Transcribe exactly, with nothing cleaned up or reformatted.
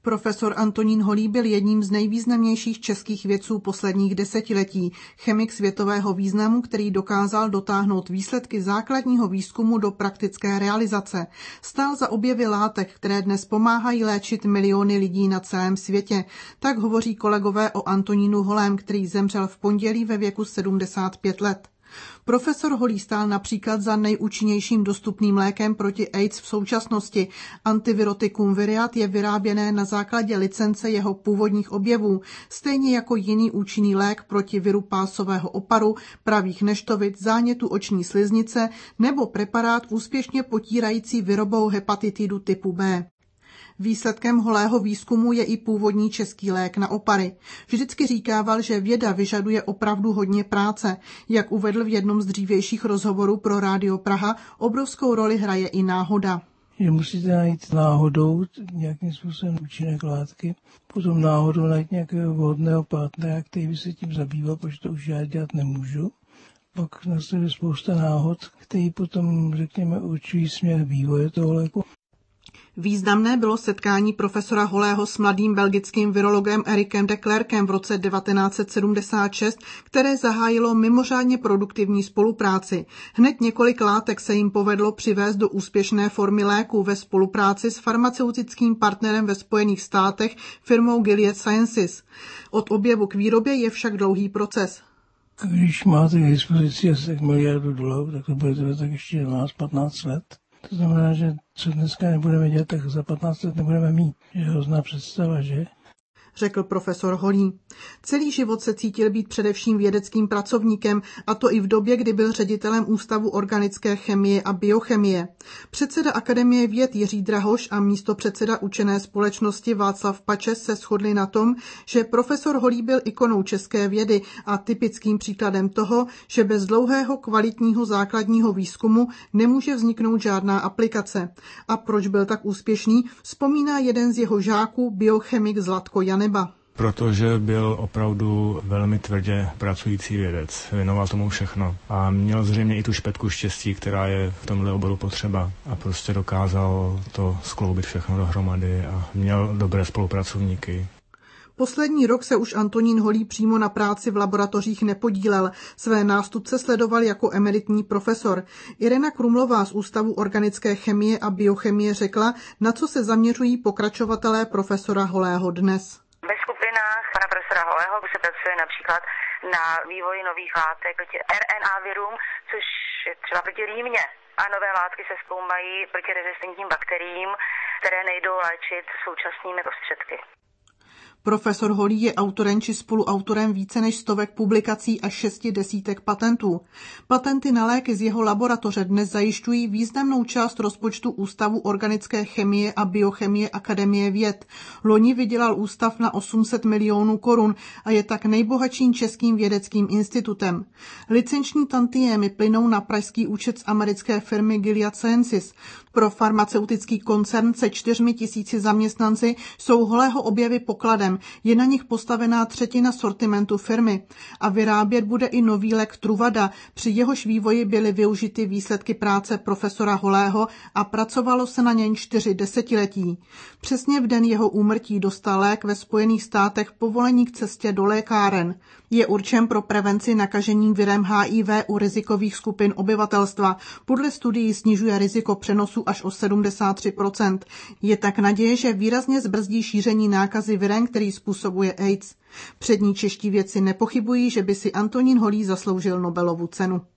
Profesor Antonín Holý byl jedním z nejvýznamnějších českých vědců posledních desetiletí, chemik světového významu, který dokázal dotáhnout výsledky základního výzkumu do praktické realizace. Stál za objevy látek, které dnes pomáhají léčit miliony lidí na celém světě. Tak hovoří kolegové o Antonínu Holém, který zemřel v pondělí ve věku sedmdesát pět let. Profesor Holý stál například za nejúčinnějším dostupným lékem proti AIDS v současnosti. Antivirotikum Viriad je vyráběné na základě licence jeho původních objevů, stejně jako jiný účinný lék proti viru pásového oparu, pravých neštovic, zánětu oční sliznice nebo preparát úspěšně potírající virobou hepatitidu typu B. Výsledkem Holého výzkumu je i původní český lék na opary. Vždycky říkával, že věda vyžaduje opravdu hodně práce. Jak uvedl v jednom z dřívějších rozhovorů pro Rádio Praha, obrovskou roli hraje i náhoda. Že musíte najít náhodou nějakým způsobem účinek látky, potom náhodou najít nějakého vhodného partnera, který by se tím zabýval, protože to už já dělat nemůžu. Pak nastane spousta náhod, který potom, řekněme, určují směr vývoje toho léku. Významné bylo setkání profesora Holého s mladým belgickým virologem Erikem de Klerkem v roce devatenáct set sedmdesát šest, které zahájilo mimořádně produktivní spolupráci. Hned několik látek se jim povedlo přivést do úspěšné formy léku ve spolupráci s farmaceutickým partnerem ve Spojených státech firmou Gilead Sciences. Od objevu k výrobě je však dlouhý proces. Když máte k dispozici asi tak miliardu dolarů, tak to bude tak ještě dvanáct patnáct let. To znamená, že co dneska nebudeme dělat, tak za patnáct let nebudeme mít. Je hrozná představa, že? Řekl profesor Holý. Celý život se cítil být především vědeckým pracovníkem, a to i v době, kdy byl ředitelem Ústavu organické chemie a biochemie. Předseda Akademie věd Jiří Drahoš a místopředseda Učené společnosti Václav Pačes se shodli na tom, že profesor Holý byl ikonou české vědy a typickým příkladem toho, že bez dlouhého kvalitního základního výzkumu nemůže vzniknout žádná aplikace. A proč byl tak úspěšný, vzpomíná jeden z jeho žáků, biochemik Zlatko Janeba. Protože byl opravdu velmi tvrdě pracující vědec, věnoval tomu všechno a měl zřejmě i tu špetku štěstí, která je v tomhle oboru potřeba a prostě dokázal to skloubit všechno dohromady a měl dobré spolupracovníky. Poslední rok se už Antonín Holý přímo na práci v laboratořích nepodílel. Své nástupce sledoval jako emeritní profesor. Irena Krumlová z Ústavu organické chemie a biochemie řekla, na co se zaměřují pokračovatelé profesora Holého dnes. Ve skupinách pana profesora Holého se pracuje například na vývoji nových látek proti R N A virům, což je třeba proti rýmě. A nové látky se zkoumají proti rezistentním bakteriím, které nejdou léčit současnými prostředky. Profesor Holý je autorem či spoluautorem více než stovek publikací a šesti desítek patentů. Patenty na léky z jeho laboratoře dnes zajišťují významnou část rozpočtu Ústavu organické chemie a biochemie Akademie věd. Loni vydělal ústav na osm set milionů korun a je tak nejbohatším českým vědeckým institutem. Licenční tantiémy plynou na pražský účet z americké firmy Gilead Sciences. Pro farmaceutický koncern se čtyřmi tisíci zaměstnanci jsou Holého objevy pokladem. Je na nich postavená třetina sortimentu firmy a vyrábět bude i nový lék Truvada. Při jehož vývoji byly využity výsledky práce profesora Holého a pracovalo se na něj čtyři desetiletí. Přesně v den jeho úmrtí dostal lék ve Spojených státech povolení k cestě do lékáren. Je určen pro prevenci nakažení virem H I V u rizikových skupin obyvatelstva. Podle studií snižuje riziko přenosu až o sedmdesát tři procent. Je tak naděje, že výrazně zbrzdí šíření nákazy virem, který způsobuje AIDS. Přední čeští vědci nepochybují, že by si Antonín Holý zasloužil Nobelovu cenu.